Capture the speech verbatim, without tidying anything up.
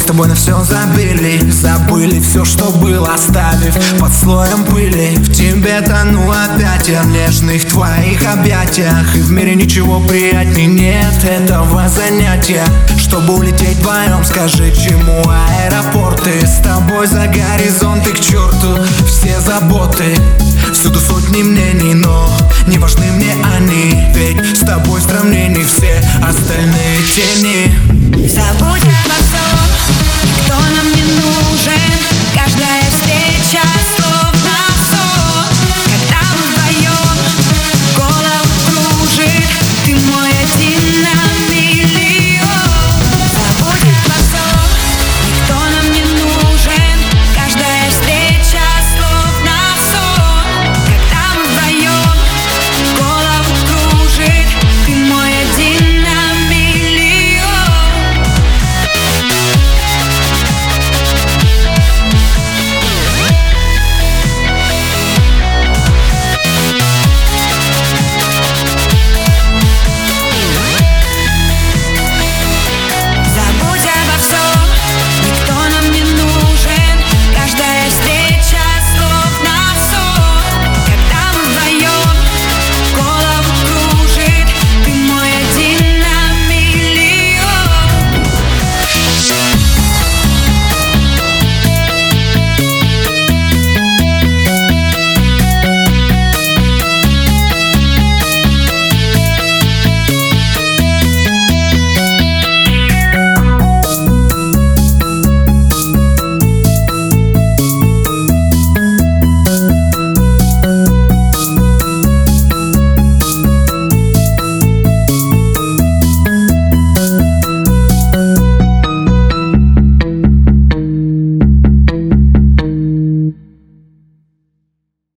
тобой на все забили, забыли все, что было, оставив под слоем пыли. В тебе тону опять я в нежных твоих объятиях, и в мире ничего приятней нет этого занятия. Чтобы улететь вдвоем, скажи, к чему аэропорты? С тобой за горизонты, к черту все заботы. Всюду сотни мнений, но не важны мне они.